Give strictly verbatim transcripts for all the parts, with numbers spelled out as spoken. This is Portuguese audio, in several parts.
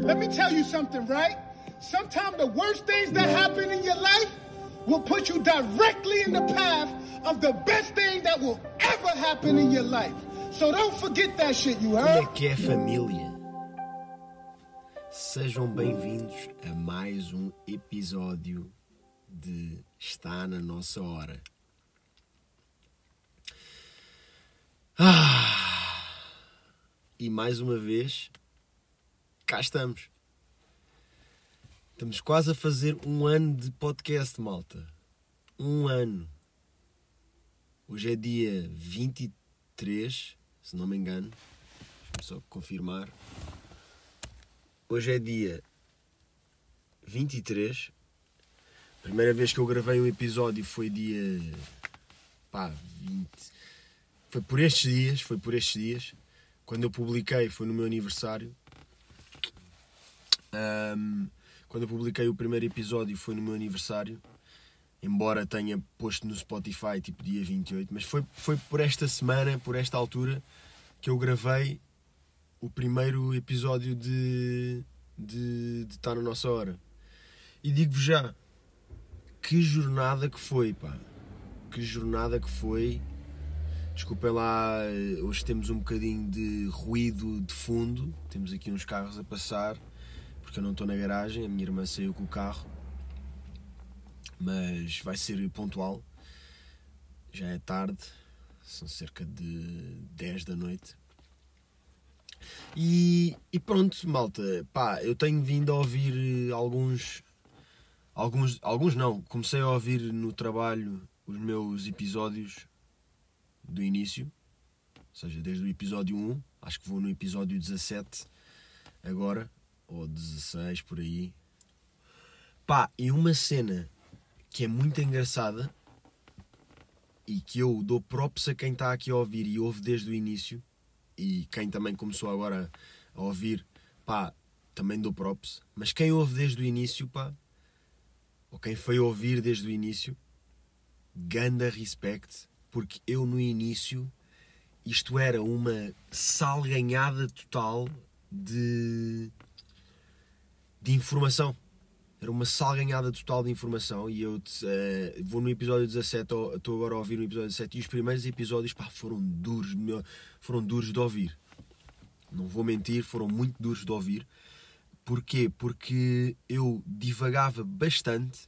Let me tell you something, right? Sometimes the worst things that happen in your life will put you directly in the path of the best thing that will ever happen in your life. So don't forget that shit, you heard? Como é que é, família? Sejam bem-vindos a mais um episódio de Está na Nossa Hora. Ah, e mais uma vez, cá estamos. Estamos quase a fazer um ano de podcast, malta. Um ano. Hoje é dia vinte e três, se não me engano. Deixa-me só confirmar. Hoje é dia vinte e três. A primeira vez que eu gravei um episódio foi dia... Pá, vinte... Foi por estes dias, foi por estes dias. Quando eu publiquei foi no meu aniversário. Um, quando eu publiquei o primeiro episódio foi no meu aniversário. Embora tenha posto no Spotify tipo dia vinte e oito. Mas foi, foi por esta semana, por esta altura, que eu gravei o primeiro episódio de, de, de Está na Nossa Hora. E digo-vos já, que jornada que foi, pá. Que jornada que foi. Desculpem lá, hoje temos um bocadinho de ruído de fundo. Temos aqui uns carros a passar, porque eu não estou na garagem, a minha irmã saiu com o carro. Mas vai ser pontual. Já é tarde, são cerca de dez da noite. E, e pronto, malta, pá, eu tenho vindo a ouvir alguns, alguns, alguns não, comecei a ouvir no trabalho os meus episódios do início, ou seja, desde o episódio um, acho que vou no episódio dezassete agora, ou dezasseis, por aí. Pá, e uma cena que é muito engraçada e que eu dou props a quem está aqui a ouvir e ouve desde o início, e quem também começou agora a ouvir, pá, também dou props, mas quem ouve desde o início, pá, ou quem foi ouvir desde o início, ganda respect, porque eu no início, isto era uma salganhada total de, de informação. Era uma salganhada total de informação. E eu uh, vou no episódio dezassete, estou agora a ouvir no episódio dezassete, e os primeiros episódios, pá, foram duros, meu, foram duros de ouvir. Não vou mentir, foram muito duros de ouvir. Porquê? Porque eu divagava bastante.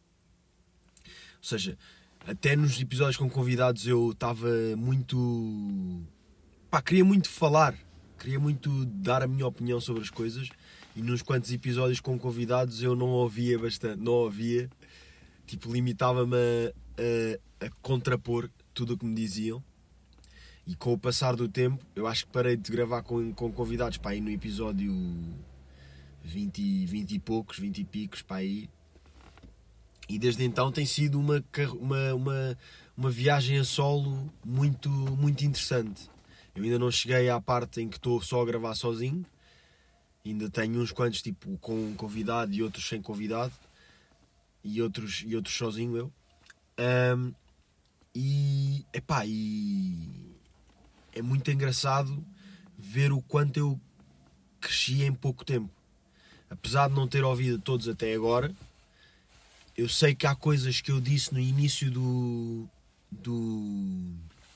Ou seja, até nos episódios com convidados eu estava muito... Pá, queria muito falar. Queria muito dar a minha opinião sobre as coisas. E nos quantos episódios com convidados eu não ouvia bastante. Não ouvia. Tipo, limitava-me a, a, a contrapor tudo o que me diziam. E com o passar do tempo, eu acho que parei de gravar com, com convidados, pá, aí no episódio vinte, vinte e poucos, vinte e picos, pá, aí. E desde então tem sido uma, uma, uma, uma viagem a solo muito, muito interessante. Eu ainda não cheguei à parte em que estou só a gravar sozinho. Ainda tenho uns quantos tipo com um convidado e outros sem convidado. E outros, e outros sozinho eu. Um, e, epá, e é muito engraçado ver o quanto eu cresci em pouco tempo. Apesar de não ter ouvido todos até agora, eu sei que há coisas que eu disse no início do, do,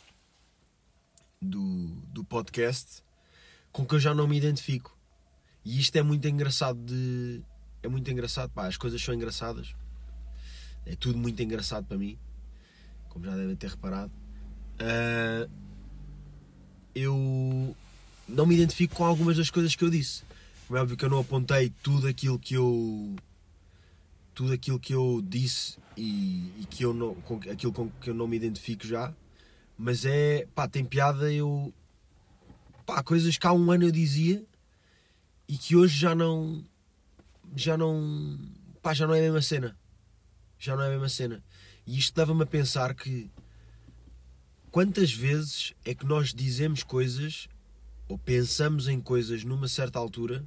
do, do podcast com que eu já não me identifico. E isto é muito engraçado de... É muito engraçado, pá, as coisas são engraçadas. É tudo muito engraçado para mim, como já devem ter reparado. Uh, eu não me identifico com algumas das coisas que eu disse. Como é óbvio que eu não apontei tudo aquilo que eu... tudo aquilo que eu disse e, e que eu não, com, aquilo com que eu não me identifico já, mas é, pá, tem piada eu, pá, coisas que há um ano eu dizia e que hoje já não, já não, pá, já não é a mesma cena, já não é a mesma cena. E isto dava-me a pensar que quantas vezes é que nós dizemos coisas ou pensamos em coisas numa certa altura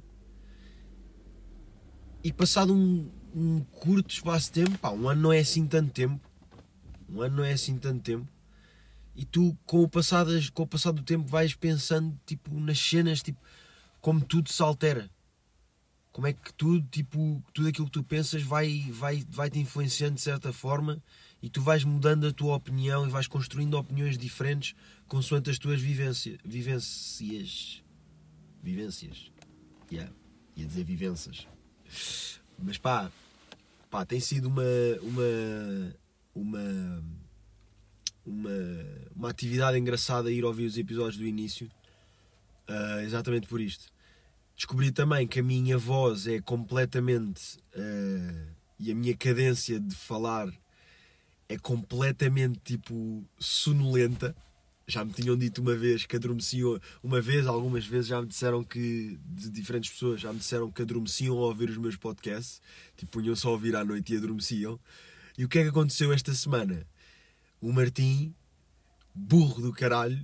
e passado um um curto espaço de tempo, pá, um ano não é assim tanto tempo, um ano não é assim tanto tempo, e tu com o passar, com o passar do tempo vais pensando tipo, nas cenas, tipo, como tudo se altera. como é que tudo, tipo, tudo aquilo que tu pensas vai, vai, vai te influenciando de certa forma e tu vais mudando a tua opinião e vais construindo opiniões diferentes consoante as tuas vivência, vivências. Vivências. Yeah. Ia dizer vivências. Mas pá, pá, tem sido uma, uma, uma, uma, uma atividade engraçada ir ouvir os episódios do início. Uh, exatamente por isto. Descobri também que a minha voz é completamente uh, e a minha cadência de falar é completamente tipo sonolenta. Já me tinham dito uma vez que adormeciam, uma vez, algumas vezes já me disseram que, de diferentes pessoas, já me disseram que adormeciam ao ouvir os meus podcasts, tipo, punham só a ouvir à noite e adormeciam. E o que é que aconteceu esta semana? O Martim, burro do caralho,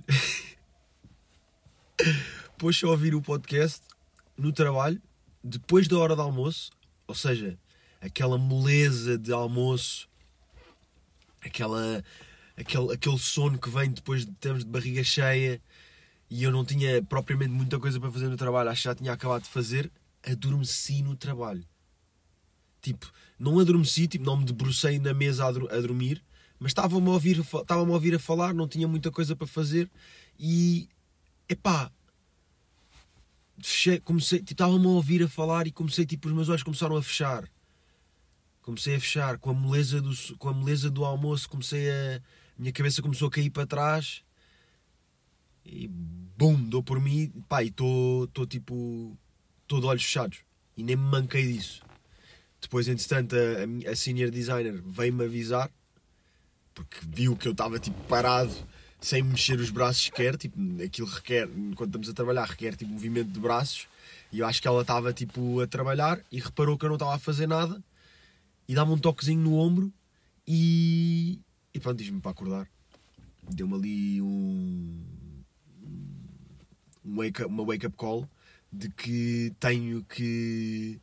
pôs-se a ouvir o podcast no trabalho, depois da hora de almoço, ou seja, aquela moleza de almoço, aquela, aquele, aquele sono que vem depois de termos de barriga cheia, e eu não tinha propriamente muita coisa para fazer no trabalho, acho que já tinha acabado de fazer, adormeci no trabalho. Tipo, não adormeci, tipo, não me debrucei na mesa a, a dormir, mas estava-me a ouvir, estava-me a ouvir a falar, não tinha muita coisa para fazer, e, epá, fechei, comecei, tipo, estava-me a ouvir a falar e comecei, tipo, os meus olhos começaram a fechar. Comecei a fechar, com a moleza do, com a moleza do almoço, comecei a... a minha cabeça começou a cair para trás e bum, dou por mim, pá, e estou, tipo, estou de olhos fechados e nem me manquei disso. Depois, entretanto, a, a senior designer veio-me avisar, porque viu que eu estava, tipo, parado, sem mexer os braços sequer, tipo, aquilo requer, quando estamos a trabalhar, requer, tipo, movimento de braços, e eu acho que ela estava, tipo, a trabalhar e reparou que eu não estava a fazer nada, e dá-me um toquezinho no ombro e, e pronto, diz-me para acordar. Deu-me ali um, um wake up, uma wake-up call de que tenho que...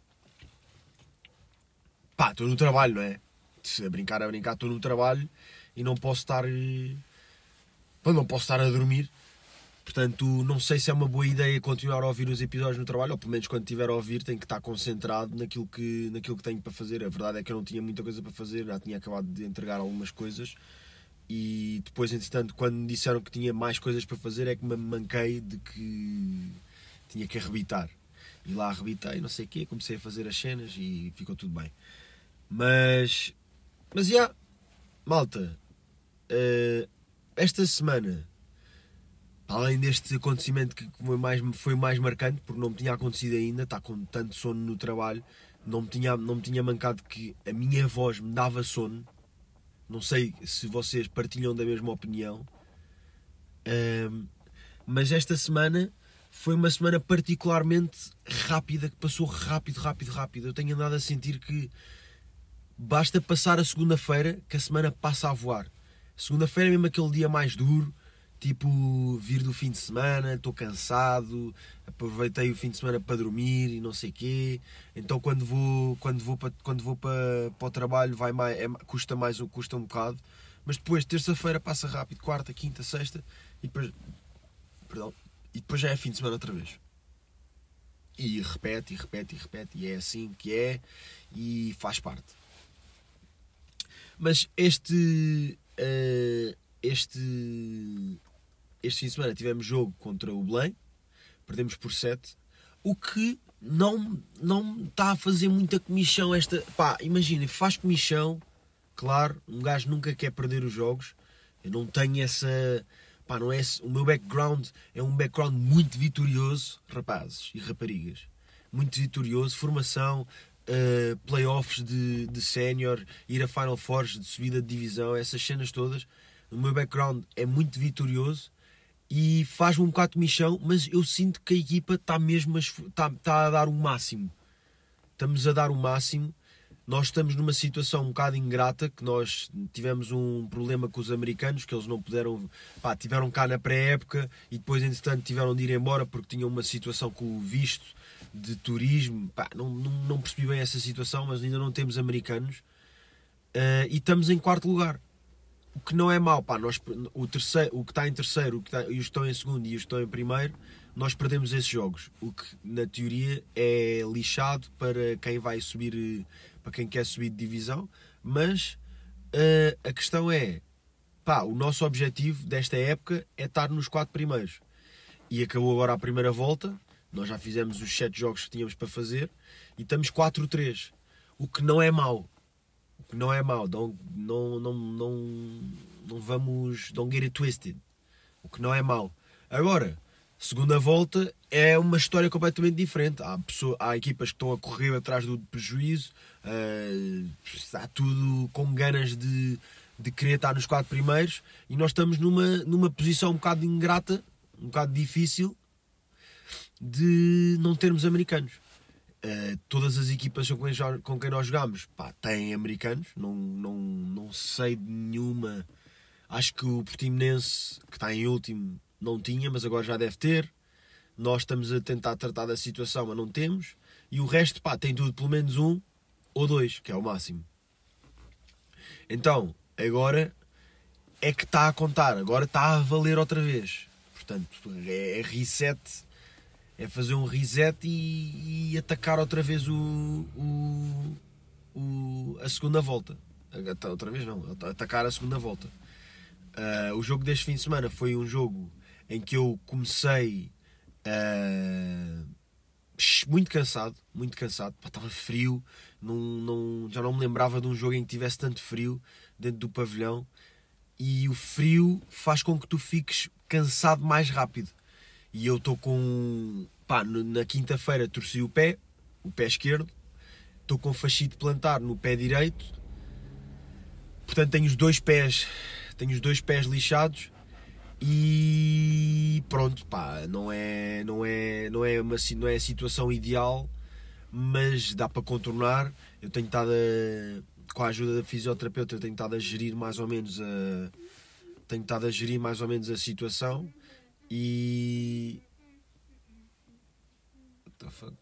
Pá, estou no trabalho, não é? A brincar, a brincar, estou no trabalho e não posso estar... Pá, não posso estar a dormir. Portanto, não sei se é uma boa ideia continuar a ouvir os episódios no trabalho, ou pelo menos quando estiver a ouvir tenho que estar concentrado naquilo que, naquilo que tenho para fazer. A verdade é que eu não tinha muita coisa para fazer, já tinha acabado de entregar algumas coisas e depois, entretanto, quando me disseram que tinha mais coisas para fazer é que me manquei de que tinha que arrebitar. E lá arrebitei, não sei o quê, comecei a fazer as cenas e ficou tudo bem. Mas, mas já, yeah, malta, uh, esta semana... Além deste acontecimento que foi mais, foi mais marcante, porque não me tinha acontecido ainda, está com tanto sono no trabalho, não me tinha, não me tinha mancado que a minha voz me dava sono. Não sei se vocês partilham da mesma opinião. Um, mas esta semana foi uma semana particularmente rápida, que passou rápido, rápido, rápido. Eu tenho andado a sentir que basta passar a segunda-feira que a semana passa a voar. Segunda-feira é mesmo aquele dia mais duro. Tipo, vir do fim de semana, estou cansado, aproveitei o fim de semana para dormir e não sei o quê. Então quando vou, quando vou, para, quando vou para, para o trabalho vai mais, é, custa mais custa um bocado. Mas depois, terça-feira passa rápido, quarta, quinta, sexta e depois, perdão, e depois já é fim de semana outra vez. E repete, e repete, e repete, e é assim que é e faz parte. Mas este... Uh, este... Este fim de semana tivemos jogo contra o Belém, perdemos por sete, o que não, não está a fazer muita comichão esta... Pá, imaginem, faz comichão, claro, um gajo nunca quer perder os jogos, eu não tenho essa... Pá, não é... O meu background é um background muito vitorioso, rapazes e raparigas, muito vitorioso, formação, uh, playoffs de, de sénior, ir a Final Fours de subida de divisão, essas cenas todas, o meu background é muito vitorioso, e faz-me um bocado de michão, mas eu sinto que a equipa está mesmo a, está, está a dar o máximo. Estamos a dar o máximo. Nós estamos numa situação um bocado ingrata, que nós tivemos um problema com os americanos, que eles não puderam... Pá, tiveram cá na pré-época e depois, entretanto, tiveram de ir embora porque tinham uma situação com o visto de turismo. Pá, não, não, não percebi bem essa situação, mas ainda não temos americanos. Uh, e estamos em quarto lugar. O que não é mau, pá, nós, o, terceiro, o que está em terceiro, o que está, e os que estão em segundo e os que estão em primeiro, nós perdemos esses jogos, o que na teoria é lixado para quem vai subir, para quem quer subir de divisão, mas uh, a questão é, pá, o nosso objetivo desta época é estar nos quatro primeiros. E acabou agora a primeira volta, nós já fizemos os sete jogos que tínhamos para fazer e estamos quatro três, o que não é mau. O que não é mau, não, não, não, não, não vamos, don't get it twisted. O que não é mau. Agora, segunda volta é uma história completamente diferente. Há, pessoa, há equipas que estão a correr atrás do prejuízo, uh, está tudo com ganas de, de querer estar nos quatro primeiros e nós estamos numa, numa posição um bocado ingrata, um bocado difícil de não termos americanos. Uh, todas as equipas com quem, com quem nós jogamos, pá, têm americanos, não, não, não sei de nenhuma. Acho que o Portimonense, que está em último, não tinha, mas agora já deve ter. Nós estamos a tentar tratar da situação, mas não temos. E o resto, pá, tem tudo pelo menos um ou dois, que é o máximo. Então, agora é que está a contar, agora está a valer outra vez. Portanto, é, é reset, é fazer um reset e, e atacar outra vez o, o, o, a segunda volta. Outra vez não, atacar a segunda volta. Uh, o jogo deste fim de semana foi um jogo em que eu comecei uh, muito cansado, muito cansado, pá, estava frio, não, não, já não me lembrava de um jogo em que tivesse tanto frio dentro do pavilhão, e o frio faz com que tu fiques cansado mais rápido. E eu estou com, pá, na quinta-feira torci o pé, o pé esquerdo, estou com fascite plantar no pé direito, portanto tenho os dois pés Tenho os dois pés lixados e pronto, pá, não é, não é, não é, uma, não é a situação ideal, mas dá para contornar. Eu tenho estado a, com a ajuda da fisioterapeuta, eu tenho estado a gerir mais ou menos a, tenho estado a gerir mais ou menos a situação e... What the fuck?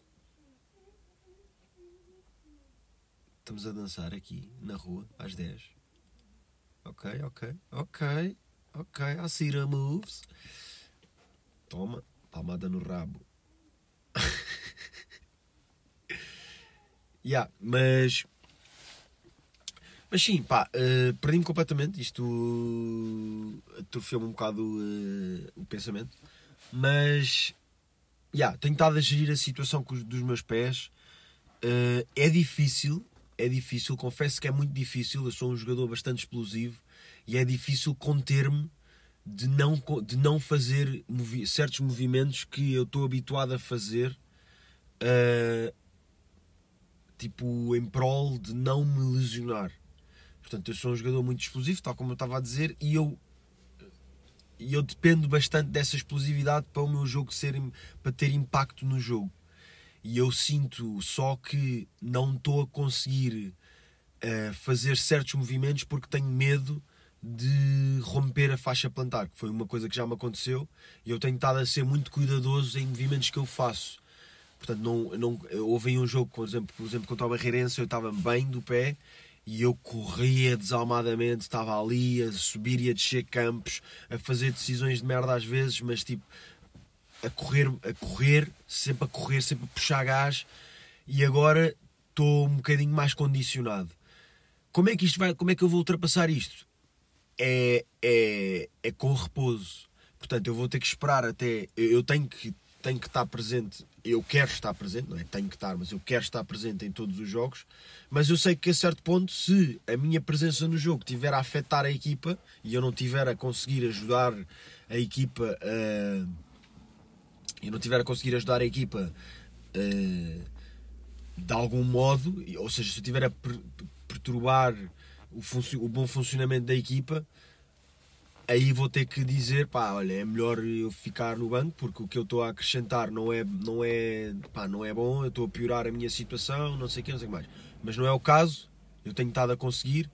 Estamos a dançar aqui na rua às dez. Ok, ok, ok, ok, I see the moves. Toma, palmada no rabo. yeah, mas... Mas sim, pá, uh, perdi-me completamente. Isto atrofiou-me um bocado uh, o pensamento. Mas, yeah, tenho estado a gerir a situação com os, dos meus pés. Uh, é difícil... É difícil, confesso que é muito difícil. Eu sou um jogador bastante explosivo e é difícil conter-me de não, de não fazer movi- certos movimentos que eu estou habituado a fazer, uh, tipo em prol de não me lesionar. Portanto, eu sou um jogador muito explosivo, tal como eu estava a dizer, e eu, e eu dependo bastante dessa explosividade para o meu jogo ser, para ter impacto no jogo. E eu sinto só que não estou a conseguir uh, fazer certos movimentos porque tenho medo de romper a faixa plantar, que foi uma coisa que já me aconteceu, e eu tenho estado a ser muito cuidadoso em movimentos que eu faço. Portanto, não, não, houve um jogo, por exemplo, por exemplo, contra o Barreirense, eu estava bem do pé e eu corria desalmadamente, estava ali a subir e a descer campos, a fazer decisões de merda às vezes, mas tipo... a correr, a correr, sempre a correr, sempre a puxar gás, e agora estou um bocadinho mais condicionado. Como é que isto vai, como é que eu vou ultrapassar isto? É, é, é com repouso. Portanto, eu vou ter que esperar até... Eu, eu tenho, que, tenho que estar presente, eu quero estar presente, não é tenho que estar, mas eu quero estar presente em todos os jogos, mas eu sei que a certo ponto, se a minha presença no jogo estiver a afetar a equipa, e eu não estiver a conseguir ajudar a equipa a... e não tiver a conseguir ajudar a equipa uh, de algum modo, ou seja, se eu estiver a per- perturbar o, func- o bom funcionamento da equipa, aí vou ter que dizer, pá, olha, é melhor eu ficar no banco, porque o que eu estou a acrescentar não é, não é, pá, não é bom, eu estou a piorar a minha situação, não sei o que, não sei o que mais. Mas não é o caso, eu tenho estado a conseguir,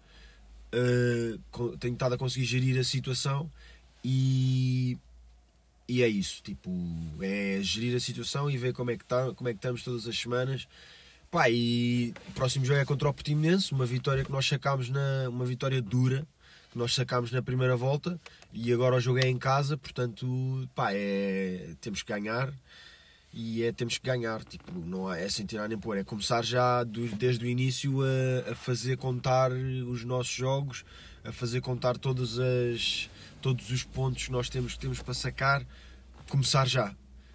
uh, tenho estado a conseguir gerir a situação e... E é isso, tipo, é gerir a situação e ver como é que, tá, como é que estamos todas as semanas. Pá, e o próximo jogo é contra o Portimonense, uma vitória que nós sacámos, na, uma vitória dura, que que nós sacámos na primeira volta e agora o jogo é em casa, portanto, pá, é, temos que ganhar e é, temos que ganhar, tipo, não é, é sem tirar nem pôr, é começar já do, desde o início a, a fazer contar os nossos jogos, a fazer contar todas as, todos os pontos que nós temos, que temos para sacar, começar já.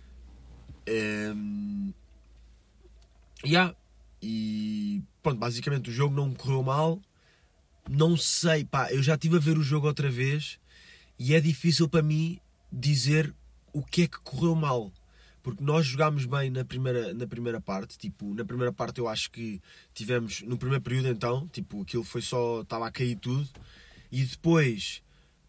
Um, yeah. E pronto, basicamente o jogo não me correu mal. Não sei, pá, eu já estive a ver o jogo outra vez e é difícil para mim dizer o que é que correu mal, porque nós jogámos bem na primeira, na primeira parte. Tipo, na primeira parte eu acho que tivemos, no primeiro período então, tipo, aquilo foi só, estava a cair tudo, e depois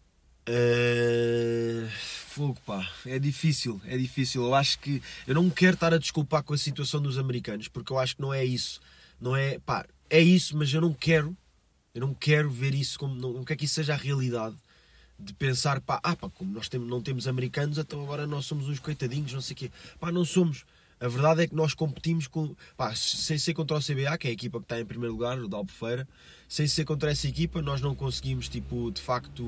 uh, fogo, pá, é difícil, é difícil. Eu acho que, eu não me quero estar a desculpar com a situação dos americanos, porque eu acho que não é isso, não é, pá, é isso, mas eu não quero Eu não quero ver isso como... Não, não quero que isso seja a realidade. De pensar, pá, ah, pá, como nós temos, não temos americanos, então agora nós somos uns coitadinhos, não sei o quê. Pá, não somos. A verdade é que nós competimos com... Pá, sem ser contra o C B A, que é a equipa que está em primeiro lugar, o da Albufeira. Sem ser contra essa equipa, nós não conseguimos, tipo, de facto,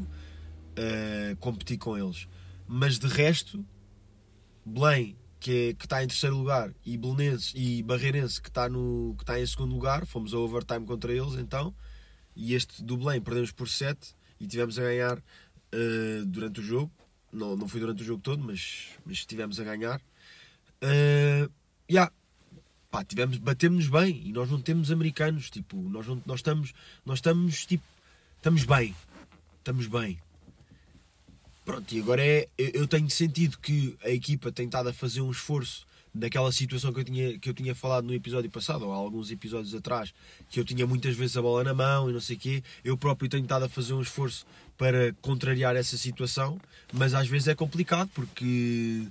uh, competir com eles. Mas de resto, Belém, que, é, que está em terceiro lugar, e Belenenses e Barreirense, que está, no, que está em segundo lugar, fomos ao overtime contra eles, então... E este do Belém perdemos por sete e tivemos a ganhar uh, durante o jogo. Não, não foi durante o jogo todo, mas, mas estivemos a ganhar. Uh, yeah. Pá, tivemos, batemos-nos bem e nós não temos americanos. Tipo, nós, não, nós estamos, nós estamos, tipo, estamos bem. Estamos bem. Pronto, e agora é, eu tenho sentido que a equipa tem estado a fazer um esforço daquela situação que eu, tinha, que eu tinha falado no episódio passado, ou há alguns episódios atrás, que eu tinha muitas vezes a bola na mão e não sei o quê. Eu próprio tenho estado a fazer um esforço para contrariar essa situação, mas às vezes é complicado, porque...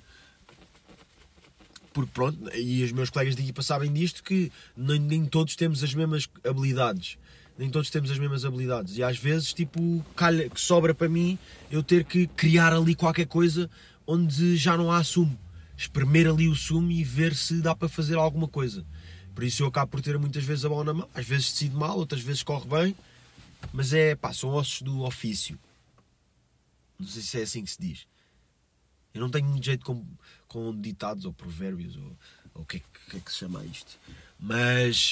Porque pronto, e os meus colegas de equipa sabem disto, que nem, nem todos temos as mesmas habilidades. Nem todos temos as mesmas habilidades. E às vezes, tipo, calha, que sobra para mim eu ter que criar ali qualquer coisa onde já não há sumo. Espremer ali o sumo e ver se dá para fazer alguma coisa. Por isso eu acabo por ter muitas vezes a bola na mão. Às vezes decido mal, outras vezes corre bem. Mas é, pá, são ossos do ofício. Não sei se é assim que se diz. Eu não tenho muito jeito com, com ditados ou provérbios ou, ou o que é, que é que se chama isto. Mas,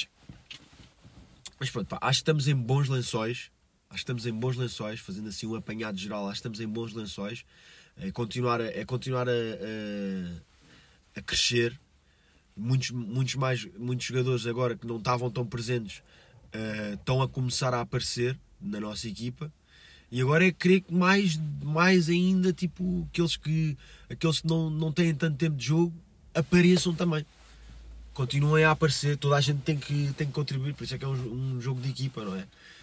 mas pronto, pá, acho que estamos em bons lençóis. Acho que estamos em bons lençóis, fazendo assim um apanhado geral. Acho que estamos em bons lençóis. É continuar a, é continuar a, a, a crescer. Muitos, muitos, mais, muitos jogadores agora que não estavam tão presentes uh, estão a começar a aparecer na nossa equipa. E agora é querer que mais, mais ainda, tipo, aqueles que, aqueles que não, não têm tanto tempo de jogo apareçam também. Continuem a aparecer, toda a gente tem que, tem que contribuir, por isso é que é um, um jogo de equipa, não é?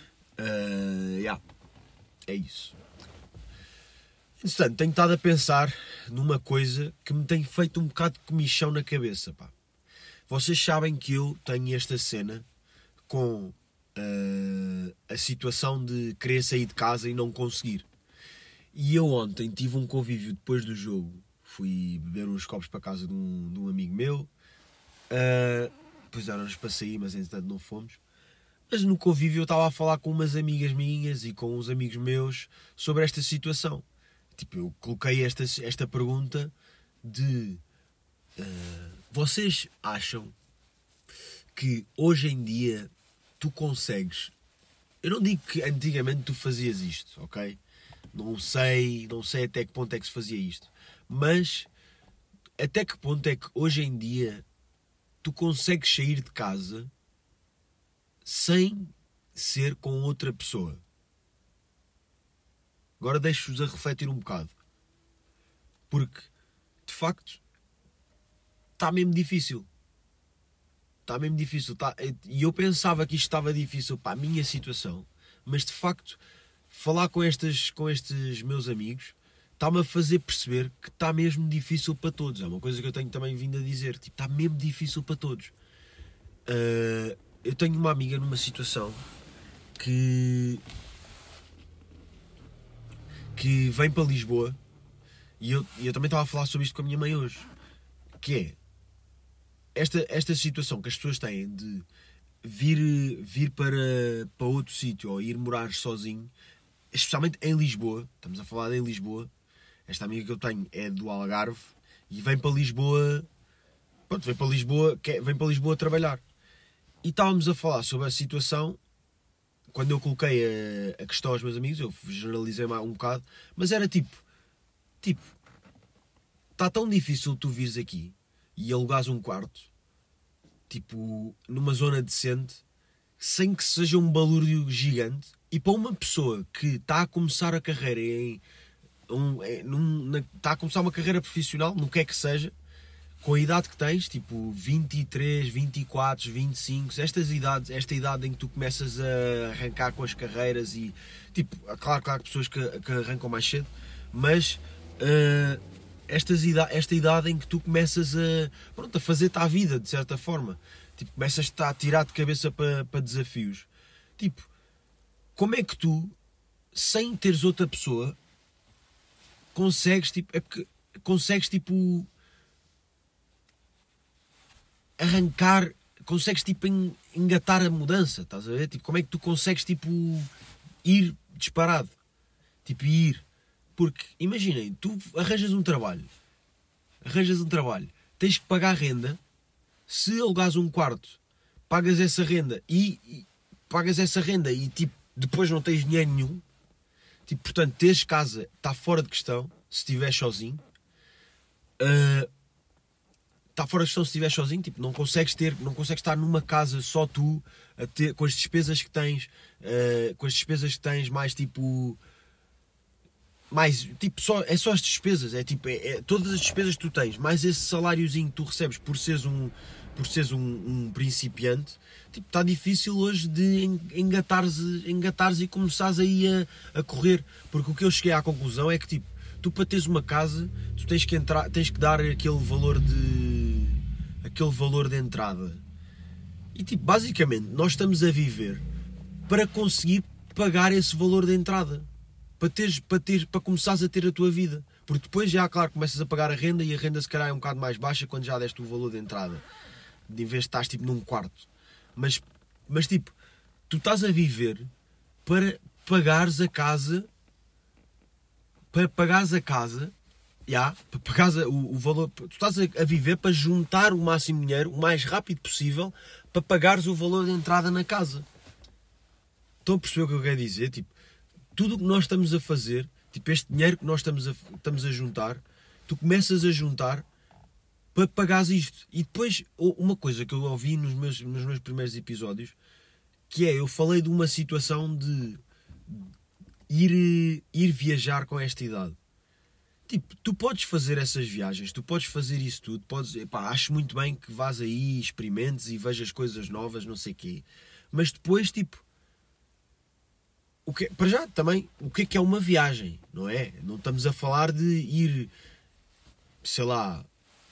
Uh, yeah. É isso. Entretanto, tenho estado a pensar numa coisa que me tem feito um bocado de comichão na cabeça, pá. Vocês sabem que eu tenho esta cena com uh, a situação de querer sair de casa e não conseguir. E eu ontem tive um convívio depois do jogo. Fui beber uns copos para casa de um, de um amigo meu. Uh, depois éramos para sair, mas entretanto não fomos. Mas no convívio eu estava a falar com umas amigas minhas e com uns amigos meus sobre esta situação. Tipo, eu coloquei esta, esta pergunta de... Uh, vocês acham que hoje em dia tu consegues... Eu não digo que antigamente tu fazias isto, ok? Não sei, não sei até que ponto é que se fazia isto. Mas até que ponto é que hoje em dia tu consegues sair de casa sem ser com outra pessoa? Agora deixo-vos a refletir um bocado. Porque, de facto, está mesmo difícil. Está mesmo difícil. Tá... E eu pensava que isto estava difícil para a minha situação. Mas, de facto, falar com, estas, com estes meus amigos está-me a fazer perceber que está mesmo difícil para todos. É uma coisa que eu tenho também vindo a dizer. Tipo, está mesmo difícil para todos. Uh, eu tenho uma amiga numa situação que... que vem para Lisboa, e eu, eu também estava a falar sobre isto com a minha mãe hoje, que é esta, esta situação que as pessoas têm de vir, vir para, para outro sítio ou ir morar sozinho. especialmente em Lisboa, estamos a falar de em Lisboa, esta amiga que eu tenho é do Algarve e vem para Lisboa, pronto, vem para Lisboa, quer, vem para Lisboa trabalhar. E estávamos a falar sobre a situação, quando eu coloquei a, a questão aos meus amigos, eu generalizei um bocado, mas era tipo, tipo, está tão difícil tu vires aqui e alugares um quarto, tipo, numa zona decente, sem que seja um balúrdio gigante, e para uma pessoa que está a começar a carreira em um, é, num, na, está a começar uma carreira profissional, no que é que seja, com a idade que tens, tipo vinte e três, vinte e quatro, vinte e cinco, estas idades, esta idade em que tu começas a arrancar com as carreiras e, tipo, claro, claro que pessoas que, que arrancam mais cedo, mas uh, estas idade, esta idade em que tu começas a, pronto, a fazer-te à vida, de certa forma, tipo, começas a tirar de cabeça para, para desafios, tipo, como é que tu, sem teres outra pessoa, consegues, tipo, é porque consegues, tipo, arrancar, consegues tipo engatar a mudança, estás a ver? Tipo, como é que tu consegues tipo ir disparado? Tipo, ir. Porque, imaginem, tu arranjas um trabalho, arranjas um trabalho, tens que pagar renda, se alugares um quarto, pagas essa renda e, e pagas essa renda e tipo, depois não tens dinheiro nenhum, tipo, portanto, teres casa está fora de questão, se estiveres sozinho. Uh, está fora de questão se estiveres sozinho, tipo, não consegues ter, não consegues estar numa casa só tu, a ter, com as despesas que tens, uh, com as despesas que tens, mais tipo, mais, tipo, só, é só as despesas, é tipo, é, é, todas as despesas que tu tens, mais esse saláriozinho que tu recebes por seres um, por seres um, um principiante, tipo, está difícil hoje de engatares, engatares e começares aí a, a correr, porque o que eu cheguei à conclusão é que, tipo, tu para teres uma casa, tu tens que entrar, tens que dar aquele valor de aquele valor de entrada. E tipo, basicamente, nós estamos a viver para conseguir pagar esse valor de entrada. Para teres, para teres, para começares a ter a tua vida. Porque depois já, claro, começas a pagar a renda e a renda se calhar é um bocado mais baixa quando já deste o valor de entrada. De em vez de estás tipo num quarto. Mas, mas tipo, tu estás a viver para pagares a casa, para pagares a casa, já, para pagares o, o valor, tu estás a, a viver para juntar o máximo de dinheiro o mais rápido possível para pagares o valor de entrada na casa. Estão a perceber o que eu quero dizer? Tipo, tudo o que nós estamos a fazer, tipo este dinheiro que nós estamos a, estamos a juntar, tu começas a juntar para pagares isto. E depois, uma coisa que eu ouvi nos meus, nos meus primeiros episódios, que é, eu falei de uma situação de ir, ir viajar com esta idade. Tipo, tu podes fazer essas viagens, tu podes fazer isso tudo, podes, epá, acho muito bem que vás aí, experimentes e vejas coisas novas, não sei o quê. Mas depois, tipo, o que, para já também, o que é que é uma viagem, não é? Não estamos a falar de ir, sei lá,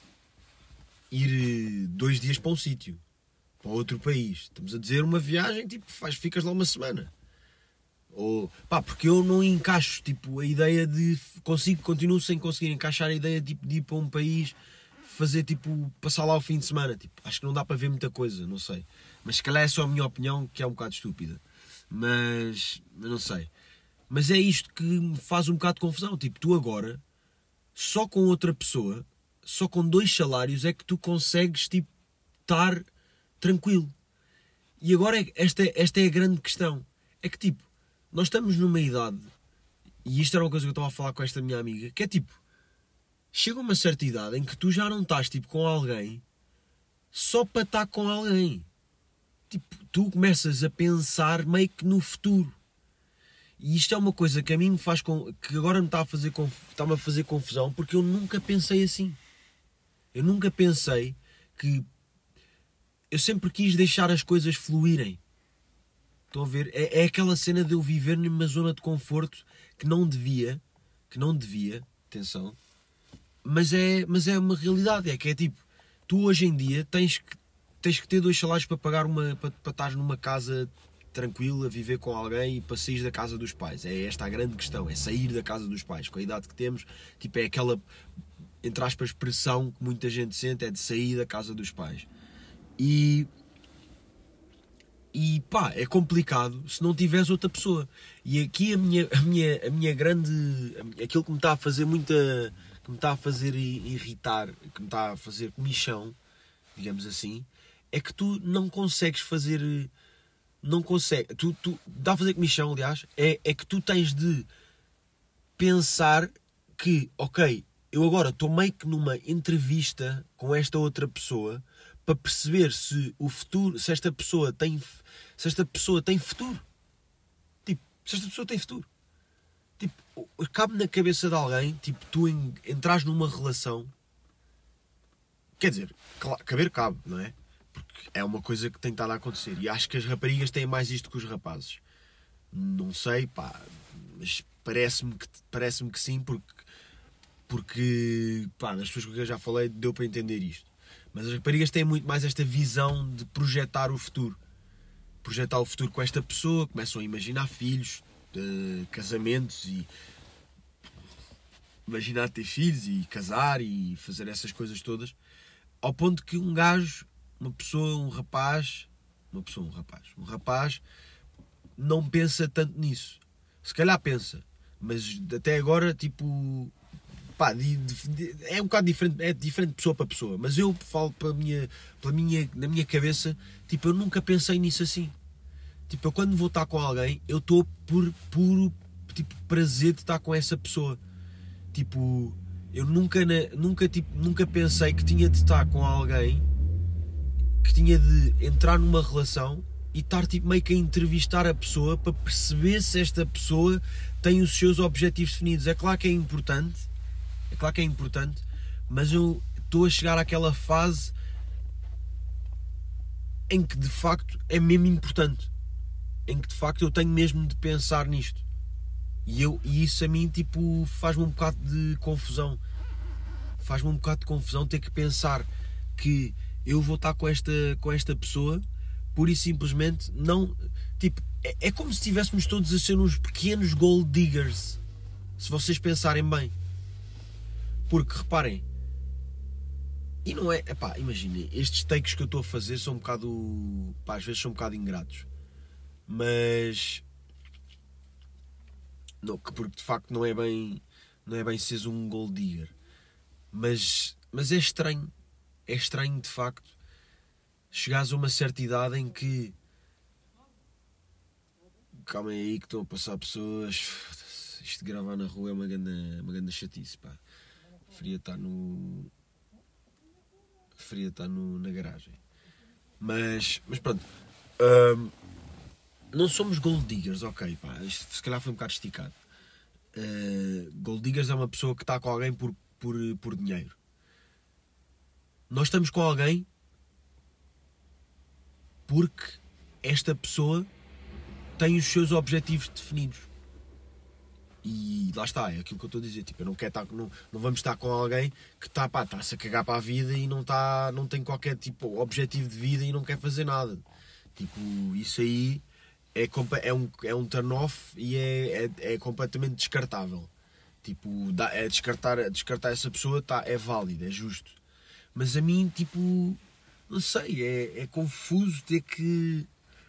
ir dois dias para um sítio, para outro país. Estamos a dizer uma viagem, tipo, faz, ficas lá uma semana. Ou, pá, porque eu não encaixo, tipo, a ideia de, consigo, continuo sem conseguir encaixar a ideia tipo, de ir para um país, fazer, tipo, passar lá o fim de semana. Tipo, acho que não dá para ver muita coisa, não sei. Mas se calhar é só a minha opinião, que é um bocado estúpida. Mas, mas não sei. Mas é isto que me faz um bocado de confusão. Tipo, tu agora, só com outra pessoa, só com dois salários é que tu consegues, tipo, estar tranquilo. E agora, esta, esta é a grande questão. É que, tipo, nós estamos numa idade, e isto era uma coisa que eu estava a falar com esta minha amiga, que é tipo, chega uma certa idade em que tu já não estás, tipo, com alguém só para estar com alguém. Tipo, tu começas a pensar meio que no futuro. E isto é uma coisa que a mim me faz, que agora me está a fazer, está-me a fazer confusão, porque eu nunca pensei assim. Eu nunca pensei que... Eu sempre quis deixar as coisas fluírem. Estão a ver? É, é aquela cena de eu viver numa zona de conforto que não devia, que não devia, atenção, mas é, mas é uma realidade. É que é tipo, tu hoje em dia tens que, tens que ter dois salários para pagar uma, para, para estar numa casa tranquila, viver com alguém e para sair da casa dos pais. É esta a grande questão, é sair da casa dos pais. Com a idade que temos, tipo, é aquela, entre aspas, pressão que muita gente sente, é de sair da casa dos pais. E... E pá, é complicado se não tiveres outra pessoa. E aqui a minha, a minha, a minha grande... Aquilo que me está a fazer muita... Que me está a fazer irritar, que me está a fazer comichão, digamos assim, é que tu não consegues fazer... Não consegues... Tu, tu, dá a fazer comichão, aliás, é, é que tu tens de pensar que, ok, eu agora estou meio que numa entrevista com esta outra pessoa para perceber se o futuro, se esta pessoa tem, se esta pessoa tem futuro. Tipo, se esta pessoa tem futuro. Tipo, cabe na cabeça de alguém, tipo, tu entras numa relação, quer dizer, claro, caber cabe, não é? Porque é uma coisa que tem estado a acontecer. E acho que as raparigas têm mais isto que os rapazes. Não sei, pá, mas parece-me que, parece-me que sim, porque, porque pá, das pessoas com quem eu já falei, deu para entender isto. Mas as raparigas têm muito mais esta visão de projetar o futuro. Projetar o futuro com esta pessoa, começam a imaginar filhos, uh, casamentos e... Imaginar ter filhos e casar e fazer essas coisas todas. Ao ponto que um gajo, uma pessoa, um rapaz... Uma pessoa, um rapaz. Um rapaz não pensa tanto nisso. Se calhar pensa. Mas até agora, tipo... Pá, de, de, é um bocado diferente, é diferente de pessoa para pessoa, mas eu falo pela minha, pela minha, na minha cabeça, tipo, eu nunca pensei nisso assim. Tipo, eu quando vou estar com alguém, eu estou por puro tipo, prazer de estar com essa pessoa. Tipo, eu nunca, nunca, tipo, nunca pensei que tinha de estar com alguém, que tinha de entrar numa relação e estar tipo, meio que a entrevistar a pessoa para perceber se esta pessoa tem os seus objetivos definidos. É claro que é importante, É claro que é importante, mas eu estou a chegar àquela fase em que de facto é mesmo importante. Em que de facto eu tenho mesmo de pensar nisto. E, eu, e isso a mim tipo, faz-me um bocado de confusão. Faz-me um bocado de confusão ter que pensar que eu vou estar com esta, com esta pessoa pura e simplesmente não... Tipo, é, é como se estivéssemos todos a ser uns pequenos gold diggers. Se vocês pensarem bem. Porque, reparem, e não é, epá, imaginem, estes takes que eu estou a fazer são um bocado, pá, às vezes são um bocado ingratos, mas, não, porque de facto não é bem, não é bem seres um gold digger, mas, mas é estranho, é estranho de facto, chegares a uma certa idade em que, calma aí que estão a passar pessoas, isto de gravar na rua é uma grande, uma grande chatice, pá. Preferia estar no... Preferia estar no, na garagem. Mas, mas pronto. Um, não somos gold diggers, ok, pá. Isto se calhar foi um bocado esticado. Uh, gold diggers é uma pessoa que está com alguém por, por, por dinheiro. Nós estamos com alguém porque esta pessoa tem os seus objetivos definidos. E lá está, é aquilo que eu estou a dizer, tipo, eu não quero estar, não, não vamos estar com alguém que está, pá, está-se a cagar para a vida e não, está, não tem qualquer tipo objetivo de vida e não quer fazer nada. Tipo, isso aí é, é um, é um turn-off e é, é, é completamente descartável. Tipo, dá, é descartar, descartar essa pessoa tá, é válido, é justo. Mas a mim, tipo, não sei, é, é confuso ter que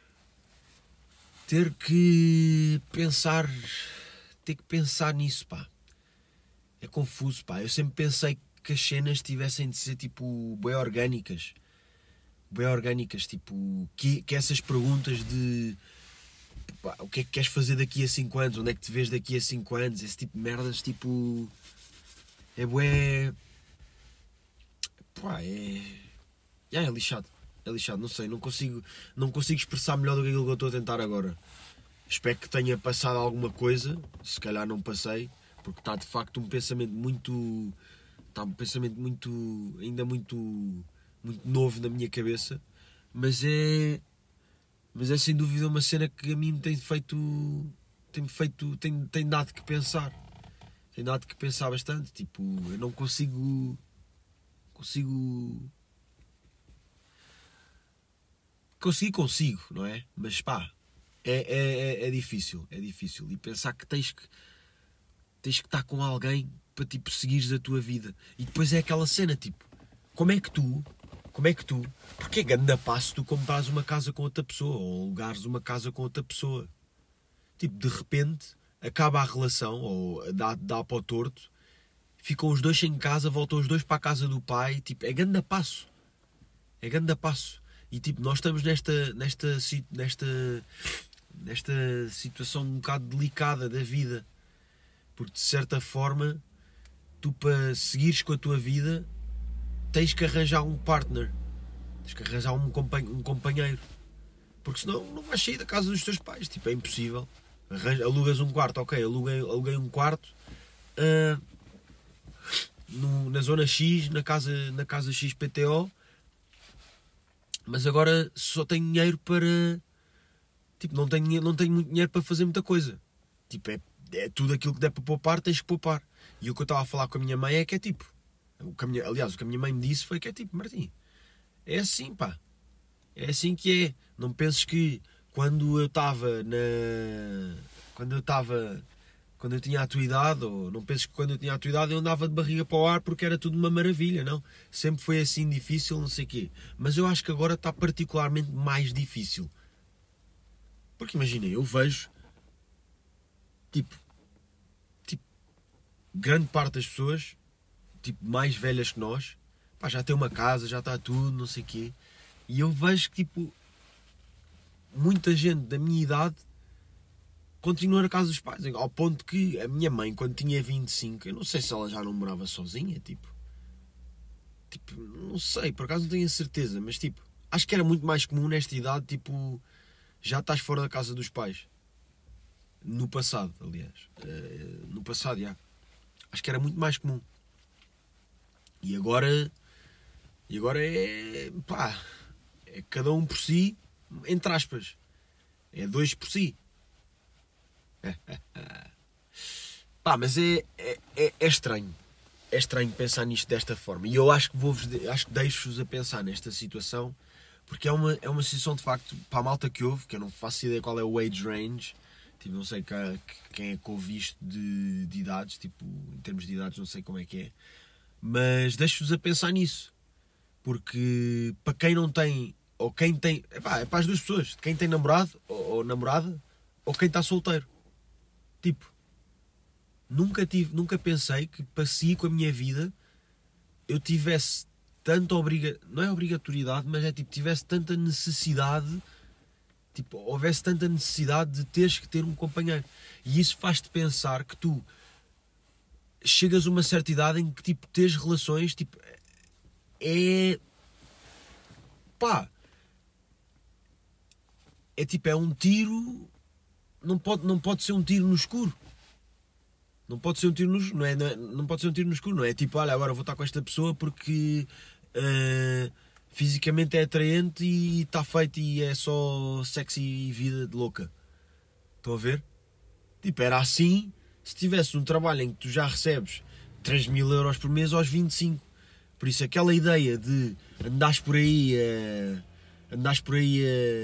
ter que pensar... ter que pensar nisso, pá. É confuso, pá. Eu sempre pensei que as cenas tivessem de ser, tipo, bem orgânicas. Bem orgânicas, tipo... Que, que essas perguntas de... Pá, o que é que queres fazer daqui a cinco anos? Onde é que te vês daqui a cinco anos? Esse tipo de merdas, tipo... É bué... Pá, é... É, é lixado. É lixado, não sei. Não consigo, não consigo expressar melhor do que aquilo que eu estou a tentar agora. Espero que tenha passado alguma coisa. Se calhar não passei, porque está de facto um pensamento muito... Está um pensamento muito... Ainda muito... Muito novo na minha cabeça. Mas é... Mas é sem dúvida uma cena que a mim me tem feito... Tem feito... Tem, tem dado que pensar. Tem dado que pensar bastante. Tipo, eu não consigo... Consigo... Conseguir consigo, não é? Mas pá... É, é, é difícil, é difícil. E pensar que tens que tens que estar com alguém para tipo seguires a tua vida. E depois é aquela cena, tipo, como é que tu como é que tu... Porque é grande passo tu comprares uma casa com outra pessoa ou alugares uma casa com outra pessoa. Tipo, de repente, acaba a relação ou dá, dá para o torto, ficam os dois em casa, voltam os dois para a casa do pai. Tipo, é grande passo. É grande passo. E tipo, nós estamos nesta, nesta, nesta, nesta situação um bocado delicada da vida. Porque de certa forma, tu para seguires com a tua vida, tens que arranjar um partner. Tens que arranjar um, companhe, um companheiro. Porque senão não vais sair da casa dos teus pais. Tipo, é impossível. Arranja, alugas um quarto, ok, aluguei, aluguei um quarto uh, no, na zona X, na casa, na casa X P T O, mas agora só tenho dinheiro para... Tipo, não tenho, não tenho muito dinheiro para fazer muita coisa. Tipo, é, é tudo aquilo que der para poupar, tens que poupar. E o que eu estava a falar com a minha mãe é que é tipo... O que a minha, aliás, o que a minha mãe me disse foi que é tipo, Martim, é assim, pá. É assim que é. Não penses que quando eu estava na... Quando eu estava... Quando eu tinha a tua idade, ou não penses que quando eu tinha a tua idade eu andava de barriga para o ar porque era tudo uma maravilha, não. Sempre foi assim difícil, não sei o quê. Mas eu acho que agora está particularmente mais difícil. Porque imagina, eu vejo, tipo, tipo, grande parte das pessoas, tipo, mais velhas que nós, pá, já tem uma casa, já está tudo, não sei o quê. E eu vejo que, tipo, muita gente da minha idade continua na casa dos pais, ao ponto que a minha mãe, quando tinha vinte e cinco, eu não sei se ela já não morava sozinha, tipo, tipo, não sei, por acaso não tenho a certeza, mas tipo, acho que era muito mais comum nesta idade, tipo, já estás fora da casa dos pais. No passado, aliás, uh, no passado, já, acho que era muito mais comum. E agora, e agora é, pá, é cada um por si, entre aspas, é dois por si. Pá, mas é, é, é, é estranho. É estranho pensar nisto desta forma. E eu acho que vou-vos, acho que deixo-vos a pensar nesta situação, porque é uma, é uma situação de facto, para a malta que ouve, que eu não faço ideia qual é o age range, tipo, não sei quem é que ouve isto de, de idades, tipo, em termos de idades não sei como é que é, mas deixo-vos a pensar nisso, porque para quem não tem, ou quem tem, epá, é para as duas pessoas, quem tem namorado ou, ou namorada, ou quem está solteiro. Tipo, nunca tive, nunca pensei que para si com a minha vida eu tivesse tanta obriga, não é obrigatoriedade, mas é tipo, tivesse tanta necessidade, tipo, houvesse tanta necessidade de teres que ter um companheiro. E isso faz-te pensar que tu chegas a uma certa idade em que tipo, teres relações, tipo, é... pá, é tipo, é um tiro... Não pode, não pode ser um tiro no escuro. Não pode ser um tiro no escuro. Não, é, não, é, não pode ser um tiro no escuro. Não é tipo, olha, agora vou estar com esta pessoa porque uh, fisicamente é atraente e está feito e é só sexy e vida de louca. Estão a ver? Tipo, era assim se tivesse um trabalho em que tu já recebes três mil euros por mês aos vinte e cinco. Por isso, aquela ideia de andares por aí a, andares por aí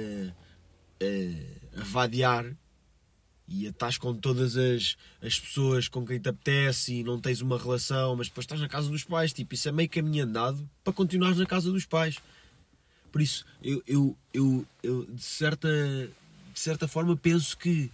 a, a, a vadear e estás com todas as, as pessoas com quem te apetece e não tens uma relação, mas depois estás na casa dos pais, tipo, isso é meio caminho andado para continuares na casa dos pais. Por isso, eu, eu, eu, eu de, certa, de certa forma penso que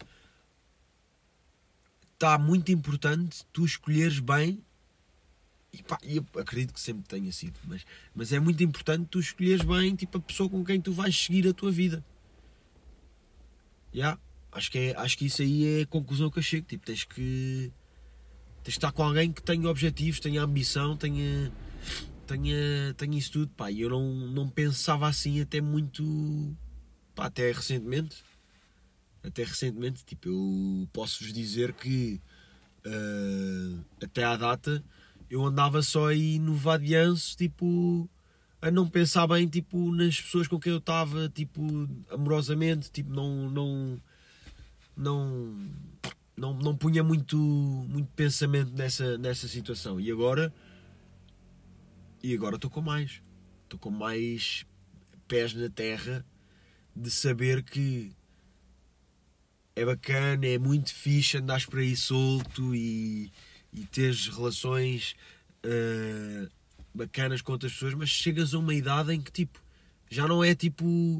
está muito importante tu escolheres bem, e pá, eu acredito que sempre tenha sido, mas, mas é muito importante tu escolheres bem, tipo, a pessoa com quem tu vais seguir a tua vida. Já? Yeah. Acho que, é, acho que isso aí é a conclusão que eu chego. Tipo, tens que, tens que estar com alguém que tenha objetivos, tenha ambição, tenha, tenha, tenha isso tudo. Pá, e eu não, não pensava assim até muito... Pá, até recentemente. Até recentemente. Tipo, eu posso-vos dizer que uh, até à data eu andava só aí no vadianço, tipo... a não pensar bem, tipo, nas pessoas com quem eu estava, tipo, amorosamente, tipo, não... não Não, não, não punha muito, muito pensamento nessa, nessa situação. E agora e agora estou com mais. Estou com mais pés na terra de saber que é bacana, é muito fixe andares por aí solto e, e teres relações uh, bacanas com outras pessoas, mas chegas a uma idade em que tipo, já não é tipo,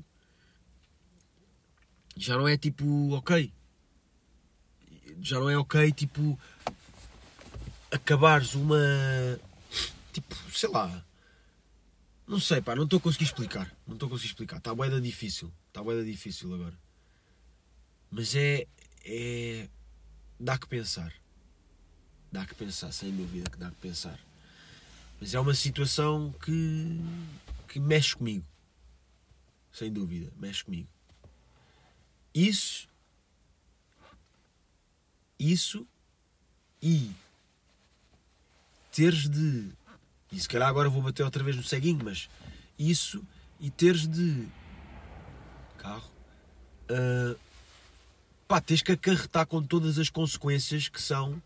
já não é tipo, ok, já não é ok, tipo, acabares uma, tipo, sei lá, não sei, pá, não estou a conseguir explicar, não estou a conseguir explicar, está bué da difícil, está bué da difícil agora, mas é, é, dá que pensar, dá que pensar, sem dúvida que dá que pensar, mas é uma situação que, que mexe comigo, sem dúvida, mexe comigo, isso, isso e teres de, e se calhar agora vou bater outra vez no ceguinho, mas isso e teres de carro, uh, pá, tens que acarretar com todas as consequências que são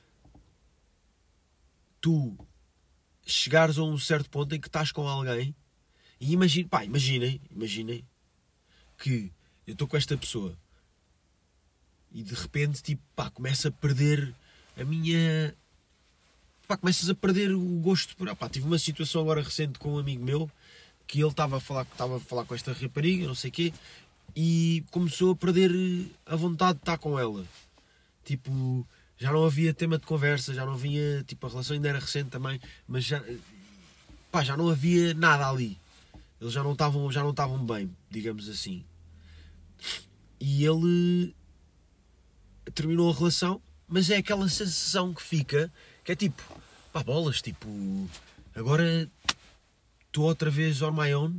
tu chegares a um certo ponto em que estás com alguém e imagine, pá, imaginem, imaginem que eu estou com esta pessoa e de repente, tipo, pá, começo a perder a minha... Pá, começas a perder o gosto por... Ah, pá, tive uma situação agora recente com um amigo meu que ele estava a falar, estava a falar com esta rapariga, não sei o quê, e começou a perder a vontade de estar com ela. Tipo, já não havia tema de conversa, já não havia... Tipo, a relação ainda era recente também, mas já... Pá, já não havia nada ali. Eles já não estavam, já não estavam bem, digamos assim. E ele terminou a relação, mas é aquela sensação que fica, que é tipo, pá, bolas, tipo, agora estou outra vez on my own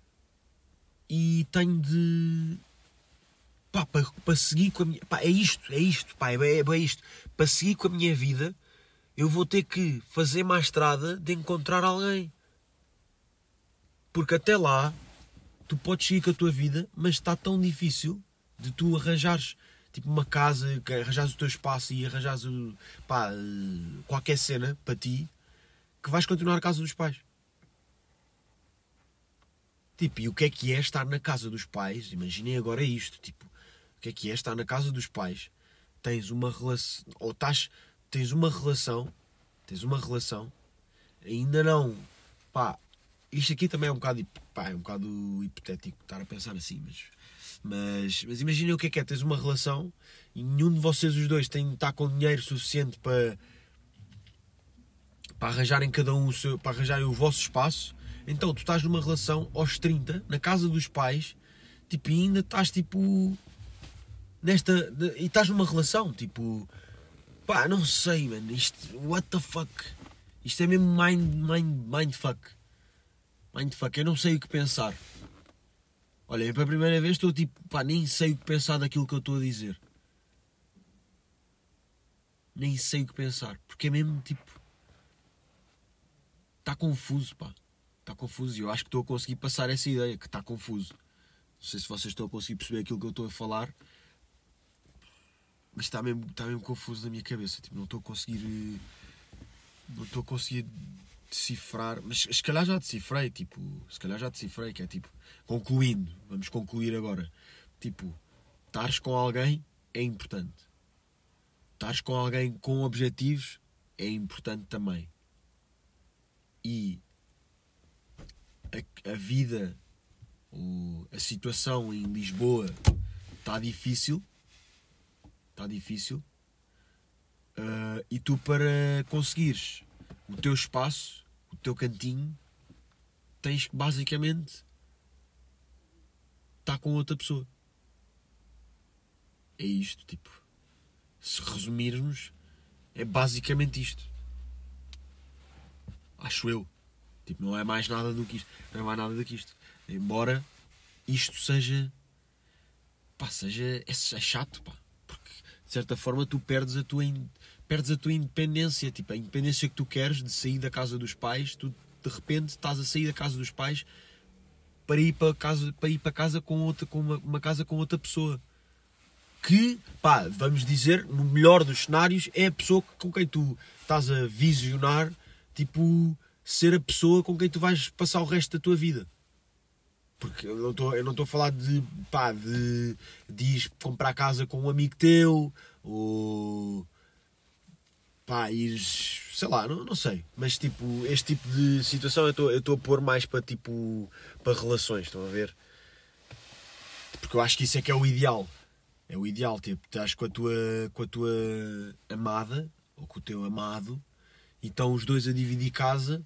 e tenho de, pá, para, para seguir com a minha, pá, é isto, é isto, pá, é, é, é isto, para seguir com a minha vida, eu vou ter que fazer uma estrada de encontrar alguém. Porque até lá, tu podes seguir com a tua vida, mas está tão difícil de tu arranjares tipo uma casa, arranjares o teu espaço e arranjares o, pá, qualquer cena para ti, que vais continuar a casa dos pais. Tipo, e o que é que é estar na casa dos pais? Imaginem agora isto, tipo, o que é que é estar na casa dos pais? Tens uma relação, ou estás, tens uma relação, tens uma relação, ainda não, pá, isto aqui também é um bocado, pá, é um bocado hipotético estar a pensar assim, mas... Mas, mas imaginem o que é que é, tens uma relação e nenhum de vocês os dois tem de estar com dinheiro suficiente para, para arranjarem cada um o seu, para arranjarem o vosso espaço. Então tu estás numa relação aos trinta, na casa dos pais, tipo, e ainda estás tipo nesta, e estás numa relação, tipo, pá, não sei, mano, isto, what the fuck, isto é mesmo mind, mind, mindfuck, mindfuck, eu não sei o que pensar. Olha, para a primeira vez estou tipo, pá, nem sei o que pensar daquilo que eu estou a dizer. Nem sei o que pensar. Porque é mesmo tipo... Está confuso, pá. Está confuso. E eu acho que estou a conseguir passar essa ideia, que está confuso. Não sei se vocês estão a conseguir perceber aquilo que eu estou a falar. Mas está mesmo, está mesmo confuso na minha cabeça. Tipo, não estou a conseguir... Não estou a conseguir decifrar. Mas se calhar já decifrei, tipo... Se calhar já decifrei, que é tipo... Concluindo, vamos concluir agora. Tipo, estares com alguém é importante. Estares com alguém com objetivos é importante também. E a, a vida, o, a situação em Lisboa está difícil. Está difícil. Uh, e tu, para conseguires o teu espaço, o teu cantinho, tens que basicamente... está com outra pessoa. É isto, tipo. Se resumirmos, é basicamente isto. Acho eu. Tipo, não é mais nada do que isto. Não é mais nada do que isto. Embora isto seja... Pá, seja... É, é chato, pá. Porque, de certa forma, tu perdes a tua... In, perdes a tua independência. Tipo, a independência que tu queres de sair da casa dos pais. Tu, de repente, estás a sair da casa dos pais... para ir para casa, para ir para casa com, outra, com uma, uma casa com outra pessoa. Que, pá, vamos dizer, no melhor dos cenários, é a pessoa com quem tu estás a visionar, tipo, ser a pessoa com quem tu vais passar o resto da tua vida. Porque eu não estou, eu não estou a falar de, pá, de, de ir comprar casa com um amigo teu, ou... pá, ires, sei lá, não, não sei, mas tipo, este tipo de situação eu estou a pôr mais para tipo, para relações, estão a ver? Porque eu acho que isso é que é o ideal. É o ideal, tipo, estás com a tua, com a tua amada, ou com o teu amado, e estão os dois a dividir casa,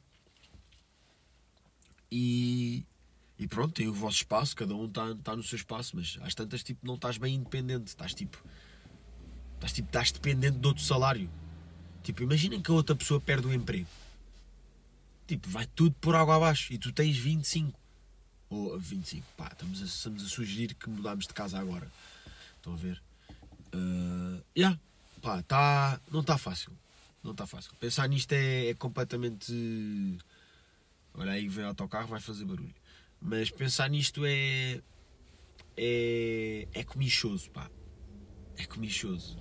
e, e pronto, tem o vosso espaço, cada um está tá no seu espaço, mas às tantas, tipo, não estás bem independente, estás tipo, estás tipo, estás dependente de outro salário. Tipo, imaginem que a outra pessoa perde o emprego. Tipo, vai tudo por água abaixo, e tu tens vinte e cinco. Ou vinte e cinco, pá, estamos a, estamos a sugerir que mudámos de casa agora. Estão a ver? Uh, yeah. Pá, tá, não está fácil. Não está fácil. Pensar nisto é, é completamente... Olha aí, vem o autocarro, vai fazer barulho. Mas pensar nisto é... É, é comichoso, pá. É comichoso.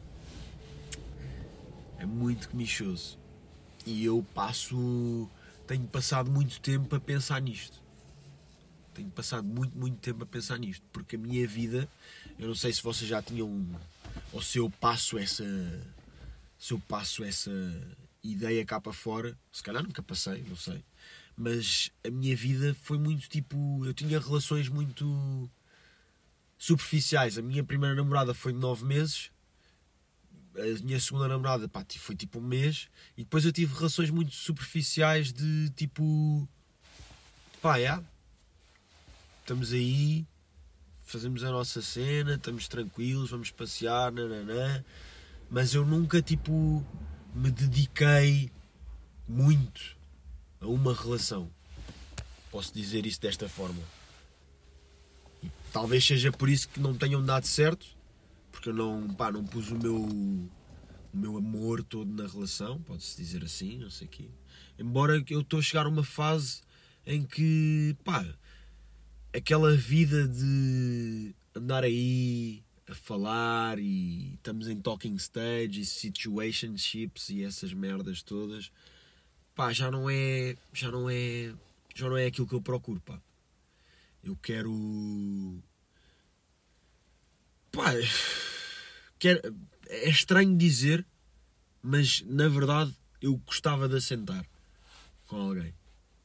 É muito comichoso. E eu passo... Tenho passado muito tempo a pensar nisto. Tenho passado muito, muito tempo a pensar nisto. Porque a minha vida... Eu não sei se vocês já tinham... Ou se eu passo essa... Se eu passo essa ideia cá para fora. Se calhar nunca passei, não sei. Mas a minha vida foi muito tipo... Eu tinha relações muito... superficiais. A minha primeira namorada foi de nove meses. A minha segunda namorada, pá, foi tipo um mês. E depois eu tive relações muito superficiais de tipo... Pá, é... Estamos aí... Fazemos a nossa cena, estamos tranquilos, vamos passear, nananã. Mas eu nunca, tipo, me dediquei muito a uma relação. Posso dizer isso desta forma. E talvez seja por isso que não tenham dado certo, porque eu não, pá, não pus o meu, o meu amor todo na relação, pode-se dizer assim, não sei o quê. Embora eu estou a chegar a uma fase em que, pá, aquela vida de andar aí a falar e estamos em talking stage e situationships e essas merdas todas, pá, já não é, já não é, já não é aquilo que eu procuro, pá. Eu quero, pá, quero, é estranho dizer, mas na verdade eu gostava de assentar com alguém.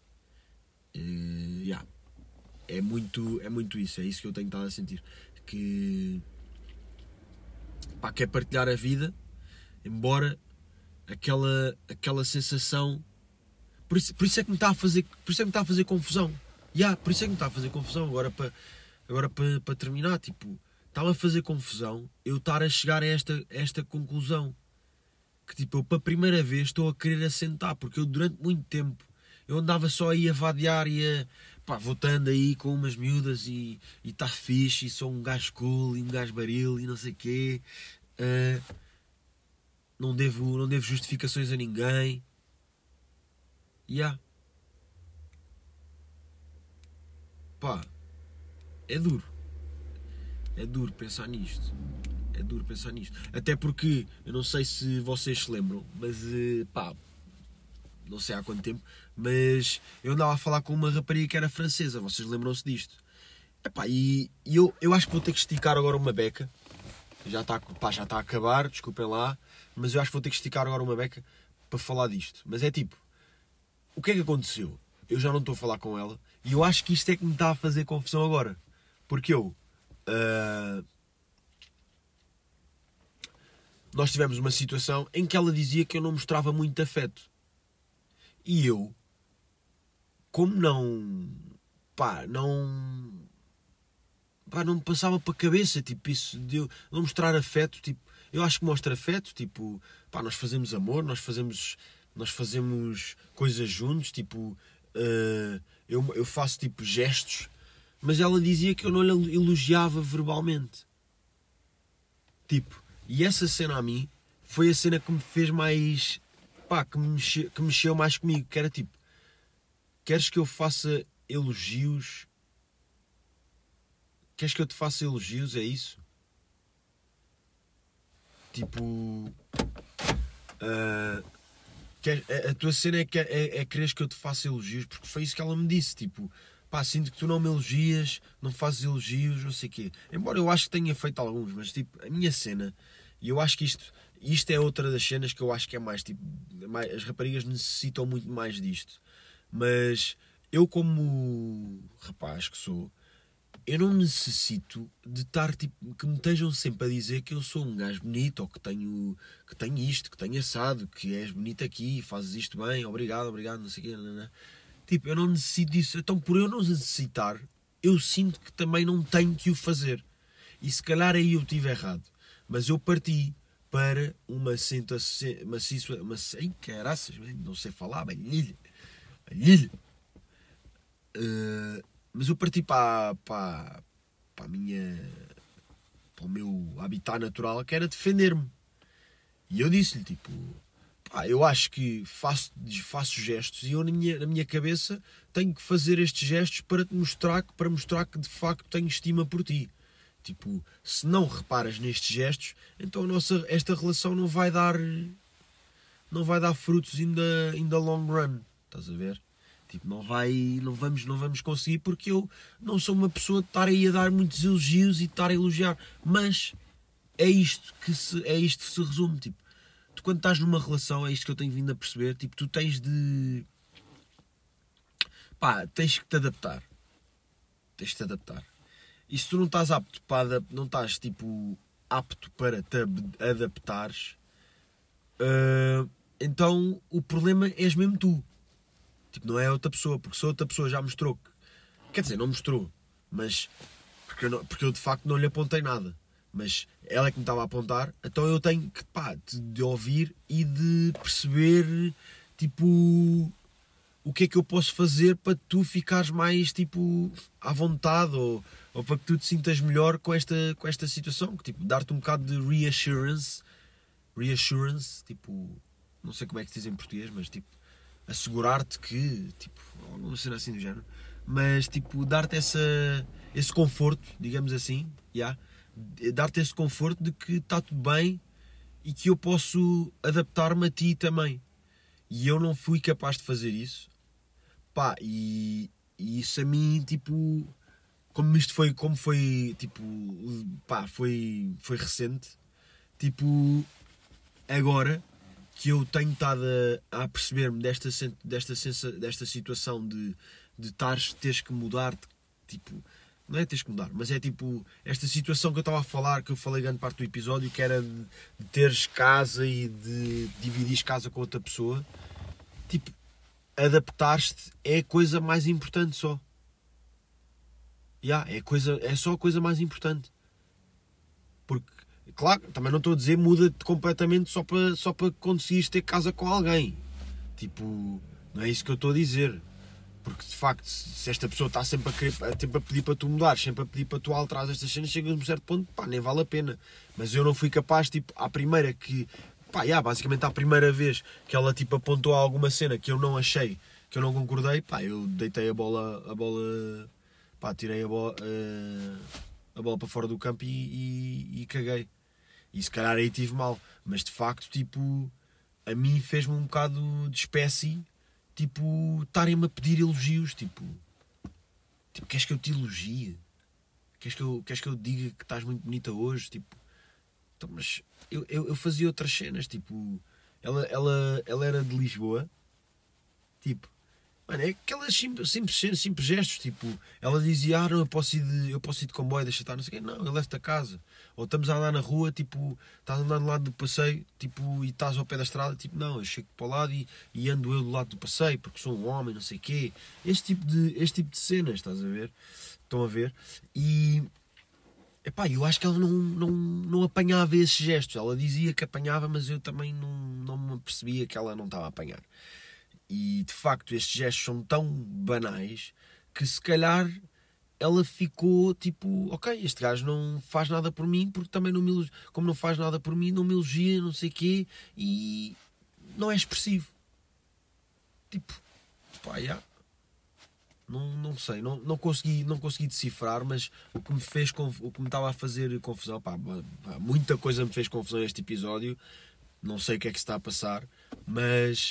Uh, yeah. É muito, é muito isso, é isso que eu tenho estado a sentir. Que, pá, quer partilhar a vida, embora aquela, aquela sensação... Por isso, por isso é que me está a fazer, por isso é que me está a fazer confusão. Yeah, por isso é que me está a fazer confusão. Agora para, agora para, para terminar, tipo, está-me a fazer confusão eu estar a chegar a esta, a esta conclusão. Que tipo, eu para a primeira vez estou a querer assentar, porque eu durante muito tempo eu andava só aí a vadear e a... Pá, voltando aí com umas miúdas e está fixe, e sou um gajo cool e um gajo baril e não sei o quê. Uh, não, devo, não devo justificações a ninguém. Yeah. Pá, é duro. É duro pensar nisto. É duro pensar nisto. Até porque, eu não sei se vocês se lembram, mas uh, pá, não sei há quanto tempo, mas eu andava a falar com uma rapariga que era francesa, vocês lembram-se disto? Epá, e e eu, eu acho que vou ter que esticar agora uma beca, já está, pá, já está a acabar, desculpem lá, mas eu acho que vou ter que esticar agora uma beca para falar disto. Mas é tipo, o que é que aconteceu? Eu já não estou a falar com ela, e eu acho que isto é que me está a fazer confusão agora, porque eu... Uh, nós tivemos uma situação em que ela dizia que eu não mostrava muito afeto. E eu, como não, pá, não, pá, não me passava para a cabeça, tipo, isso de eu não mostrar afeto, tipo, eu acho que mostra afeto, tipo, pá, nós fazemos amor, nós fazemos, nós fazemos coisas juntos, tipo, uh, eu, eu faço, tipo, gestos, mas ela dizia que eu não lhe elogiava verbalmente. Tipo, e essa cena a mim foi a cena que me fez mais... Pá, que, me mexeu, que mexeu mais comigo, que era tipo, queres que eu faça elogios? Queres que eu te faça elogios? É isso? Tipo, uh, quer, a, a tua cena é, que, é, é queres que eu te faça elogios? Porque foi isso que ela me disse, tipo, pá, sinto que tu não me elogias, não fazes elogios, não sei o quê. Embora eu acho que tenha feito alguns, mas tipo, a minha cena E eu acho que isto, isto é outra das cenas que eu acho que é mais, tipo, mais, as raparigas necessitam muito mais disto. Mas eu, como rapaz que sou, eu não necessito de estar, tipo, que me estejam sempre a dizer que eu sou um gajo bonito, ou que tenho, que tenho isto, que tenho assado, que és bonito aqui, fazes isto bem, obrigado, obrigado, não sei o quê, não, não. Tipo, eu não necessito disso. Então, por eu não necessitar, eu sinto que também não tenho que o fazer. E se calhar aí eu estive errado. Mas eu parti para uma situação, uma situação, uma, ai, caraças, não sei falar, balhilha, balhilha. Uh, mas eu parti para, para, para a minha, para o meu habitat natural, que era defender-me. E eu disse-lhe, tipo, pá, eu acho que faço, faço gestos e eu na minha, na minha cabeça tenho que fazer estes gestos para te mostrar, para mostrar que de facto tenho estima por ti. Tipo, se não reparas nestes gestos, então a nossa, esta relação não vai dar, não vai dar frutos in the, in the long run. Estás a ver? Tipo, não vai, não vamos, não vamos conseguir, porque eu não sou uma pessoa de estar aí a dar muitos elogios e de estar a elogiar. Mas é isto que se, é isto que se resume. Tipo, tu quando estás numa relação, é isto que eu tenho vindo a perceber. Tipo, tu tens de, pá, tens que te adaptar. Tens de te adaptar. E se tu não estás apto para, não estás tipo apto para te adaptares, uh, então o problema és mesmo tu. Tipo, não é outra pessoa, porque se outra pessoa já mostrou que, quer dizer, não mostrou, mas porque eu, não, porque eu de facto não lhe apontei nada, mas ela é que me estava a apontar, então eu tenho que, pá, de, de ouvir e de perceber, tipo, o que é que eu posso fazer para tu ficares mais, tipo, à vontade, ou, ou para que tu te sintas melhor com esta, com esta situação, que, tipo, dar-te um bocado de reassurance, reassurance, tipo, não sei como é que se diz em português, mas tipo, assegurar-te que, tipo, não sei assim do género, mas tipo, dar-te essa, esse conforto, digamos assim, yeah, dar-te esse conforto de que está tudo bem e que eu posso adaptar-me a ti também. E eu não fui capaz de fazer isso, pá, e, e isso a mim, tipo, como isto foi, como foi, tipo, pá, foi, foi recente, tipo, agora que eu tenho estado a, a perceber-me desta, desta, sensa, desta situação de, de tares, teres que mudar, tipo, não é teres que mudar, mas é tipo, esta situação que eu estava a falar, que eu falei grande parte do episódio, que era de, de teres casa e de dividires casa com outra pessoa, tipo, adaptar-te é a coisa mais importante só. Yeah, é, coisa, é só a coisa mais importante. Porque, claro, também não estou a dizer muda-te completamente só para, só para conseguires ter casa com alguém. Tipo, não é isso que eu estou a dizer. Porque, de facto, se esta pessoa está sempre a, querer, sempre a pedir para tu mudar, sempre a pedir para tu alterar estas cenas, chega a um certo ponto, pá, nem vale a pena. Mas eu não fui capaz, tipo, à primeira que... Pá, yeah, basicamente à primeira vez que ela, tipo, apontou a alguma cena que eu não achei, que eu não concordei, pá, eu deitei a bola... A bola pá, tirei a bola... Uh, a bola para fora do campo e, e, e caguei. E se calhar aí tive mal. Mas de facto, tipo, a mim fez-me um bocado de espécie, tipo, estarem-me a pedir elogios, tipo, tipo, queres que eu te elogie? Queres que eu, queres que eu diga que estás muito bonita hoje? Tipo, então, mas eu, eu, eu fazia outras cenas, tipo, ela, ela, ela era de Lisboa, tipo, mano, é aquelas simples, simples, simples gestos, tipo, ela dizia, ah, não, eu posso ir de, eu posso ir de comboio, deixa estar, não sei o quê, não, eu levo-te a casa. Ou estamos a andar na rua, tipo, estás a andar do lado do passeio, tipo, e estás ao pé da estrada, tipo, não, eu chego para o lado e, e ando eu do lado do passeio, porque sou um homem, não sei o quê. Este tipo de, este tipo de cenas, estás a ver? Estão a ver? E, epá, eu acho que ela não, não, não apanhava esses gestos. Ela dizia que apanhava, mas eu também não, não me percebia que ela não estava a apanhar. E de facto estes gestos são tão banais que se calhar ela ficou tipo, ok, este gajo não faz nada por mim porque também não me elogia, como não faz nada por mim, não me elogia, não sei o quê, e não é expressivo. Tipo, pá, já. Não, não sei, não, não, consegui, não consegui decifrar, mas o que me fez, o que me estava a fazer confusão, pá, pá, muita coisa me fez confusão neste episódio, não sei o que é que se está a passar, mas...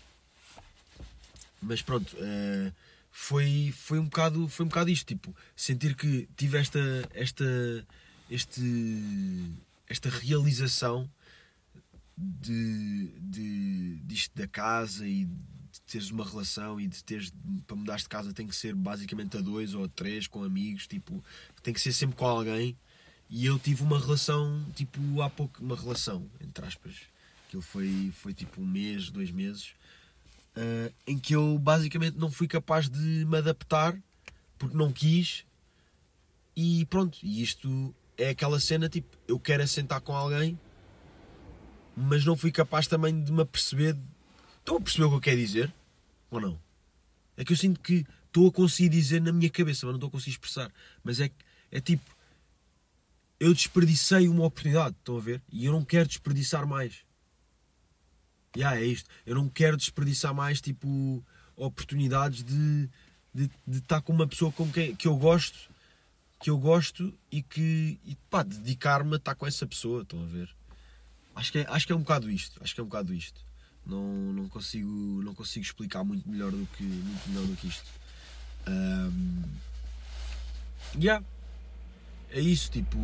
Mas pronto, uh, foi, foi, um bocado, foi um bocado isto, tipo, sentir que tive esta, esta, este, esta realização de, de, disto da casa e de teres uma relação e de teres, para mudares de casa tem que ser basicamente a dois ou a três, com amigos, tipo, tem que ser sempre com alguém. E eu tive uma relação, tipo, há pouco, uma relação, entre aspas, aquilo foi, foi tipo um mês, dois meses, uh, em que eu basicamente não fui capaz de me adaptar, porque não quis, e pronto, e isto é aquela cena, tipo, eu quero assentar com alguém, mas não fui capaz também de me aperceber. Estão a perceber o que eu quero dizer? Ou não? É que eu sinto que estou a conseguir dizer na minha cabeça, mas não estou a conseguir expressar. Mas é, é tipo, eu desperdicei uma oportunidade, estão a ver? E eu não quero desperdiçar mais. E yeah, é isto. Eu não quero desperdiçar mais, tipo, oportunidades de, de, de estar com uma pessoa com quem que eu gosto, que eu gosto e que, e, pá, dedicar-me a estar com essa pessoa, estão a ver? Acho que é, acho que é um bocado isto. Acho que é um bocado isto. Não, não, consigo, não consigo explicar muito melhor do que, muito melhor do que isto. Um, yeah. É isso, tipo.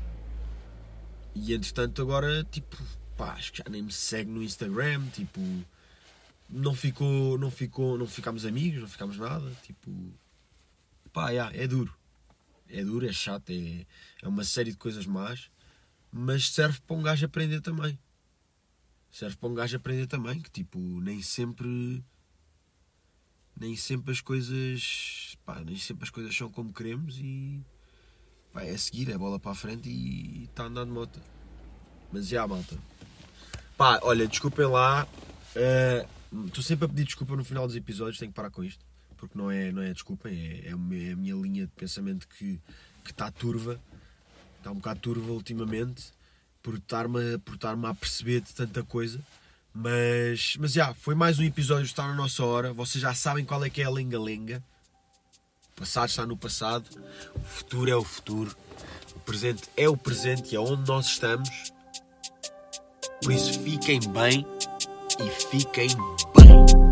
E entretanto agora, tipo, pá, acho que já nem me segue no Instagram, tipo. Não ficou, não ficou, não ficámos amigos, não ficámos nada, tipo. Pá, yeah, é duro. É duro, é chato, é, é uma série de coisas más, mas serve para um gajo aprender também. Serve para um gajo aprender também, que tipo, nem sempre nem sempre as coisas, pá, nem sempre as coisas são como queremos e pá, é seguir, é bola para a frente e está a andar de moto. Mas já, malta. Pá, olha, desculpem lá, estou uh, sempre a pedir desculpa no final dos episódios, tenho que parar com isto, porque não é, não é desculpem, é, é a minha linha de pensamento que que está turva, está um bocado turva ultimamente, por estar-me, por estar-me a perceber de tanta coisa, mas, mas já, foi mais um episódio, está na nossa hora, vocês já sabem qual é que é a lenga-lenga, o passado está no passado, o futuro é o futuro, o presente é o presente e é onde nós estamos, por isso fiquem bem e fiquem bem.